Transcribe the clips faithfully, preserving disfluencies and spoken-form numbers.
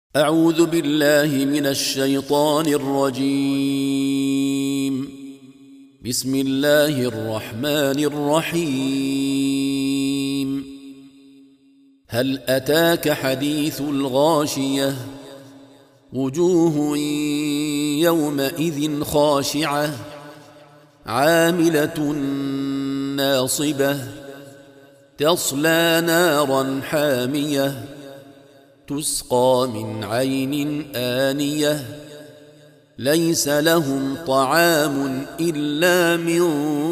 أعوذ بالله من الشيطان الرجيم. بسم الله الرحمن الرحيم. هل أتاك حديث الغاشية؟ وجوه يومئذ خاشعة عاملة ناصبة تصلى نارا حامية تسقى من عين آنية ليس لهم طعام إلا من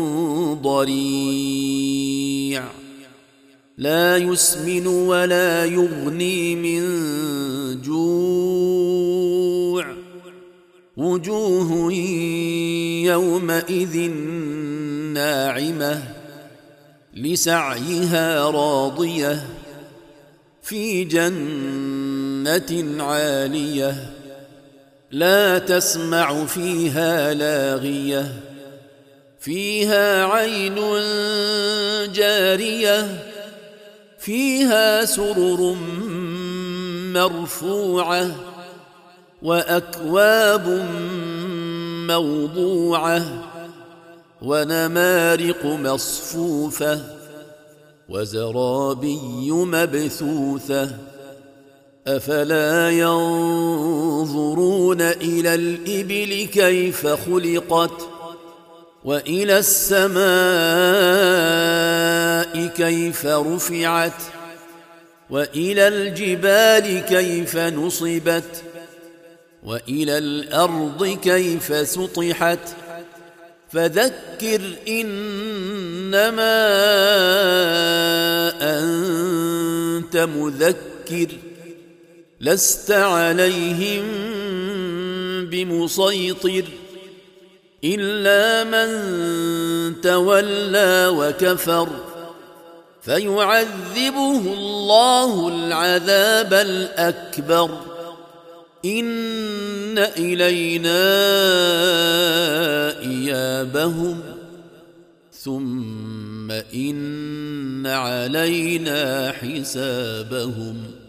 ضريع لا يسمن ولا يغني من جوع وجوه يومئذ ناعمة لسعيها راضية في جنة عالية لا تسمع فيها لاغية فيها عين جارية فيها سرر مرفوعة وأكواب موضوعة ونمارق مصفوفة وزرابي مبثوثة أفلا ينظرون إلى الإبل كيف خلقت وإلى السماء كيف رفعت وإلى الجبال كيف نصبت وإلى الأرض كيف سطحت فذكر إنما أنت مذكر لست عليهم بمسيطر إلا من تولى وكفر فيعذبه الله العذاب الأكبر إن إلينا إيابهم ثم إن علينا حسابهم.